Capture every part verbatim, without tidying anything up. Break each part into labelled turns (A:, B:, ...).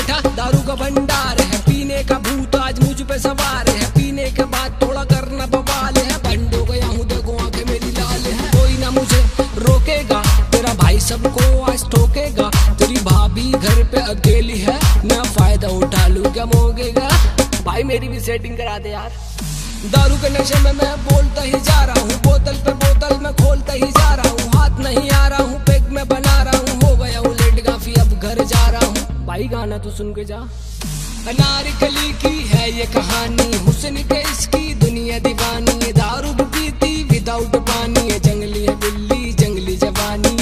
A: बैठा दारू का भंडार है, पीने का भूत आज मुझ पे सवार है, पीने के बाद थोड़ा करना बवाल है, बंद हो गया हूँ देखो आंखें मेरी लाल है, कोई ना मुझे रोकेगा, तेरा भाई सबको आज ठोकेगा, तेरी भाभी घर पे अकेली है, मैं फायदा उठा लूं क्या मोगेगा, भाई मेरी भी सेटिंग करा दे यार। दारू के नशे में मैं बोलता ही जा रहा हूँ, बोतल पे बोतल मैं खोलता ही जा रहा हूँ, हाथ नहीं आ रहा हूँ, पेग में बना रहा हूँ, हो गया हूँ लेट काफी अब घर जा रहा हूँ, भाई गाना तो सुन के जा। अनारकली की है ये कहानी, हुस्न के इसकी दुनिया दीवानी, दारू भी पीती विदाउट पानी, जंगली है बिल्ली जंगली जवानी।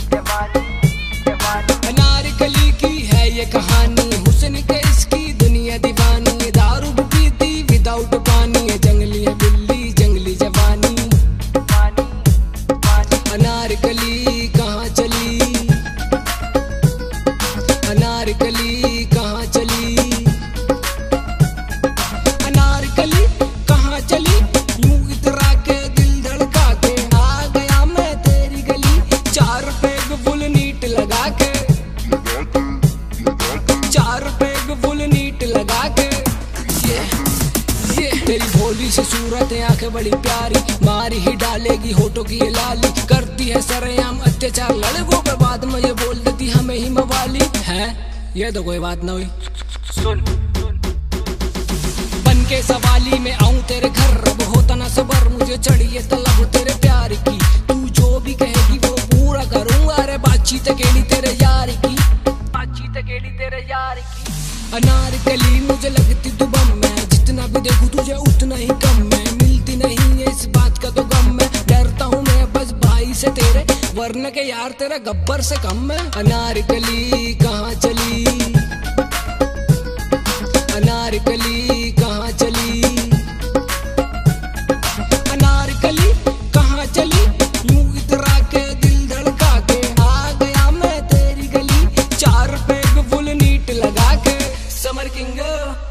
A: अनारकली की है ये कहानी, हुस्न के इसकी दुनिया दीवानी, दारू भी पीती विदाउट पानी, जंगली है बिल्ली जंगली जवानी। अनारकली कहाँ चली, अनारकली कहाँ चली, अनारकली कहाँ चली, यूं इतरा के दिल धड़का के आ गया मैं तेरी गली, चार पेग फुल नीट लगा के, चार पेग फुल नीट लगा के, ये ये तेरी भोली सी सूरत है, आंखें बड़ी प्यारी, मारी ही डालेगी होठों की ये लाली, करती है सरेआम अत्याचार लड़कों पे, बाद में ये बोल देती हमें ही मवाली है, ये तो कोई बात ना हुई। सुन बन के सवाली में आऊं तेरे घर, अब होता ना सबर मुझे चढ़ी है तलब तेरे प्यार की, तू जो भी कहेगी वो पूरा करूंगा, अरे बातचीत अकेली तेरे यार की, बातचीत अकेली तेरे यार की। अनारकली मुझे लगती तू बम में, जितना भी देखूं तुझे उतना ही कम है, मिलती नहीं है इस बात का तो गम है, डरता हूँ मैं बस भाई से तेरे, वरना के यार तेरा गब्बर से कम है। अनारकली कहाँ चली, अनारकली कहाँ चली, अनारकली कहाँ चली, यूं इतरा के दिल धड़का के आ गया मैं तेरी गली, चार पेग फुल नीट लगा के। Summer king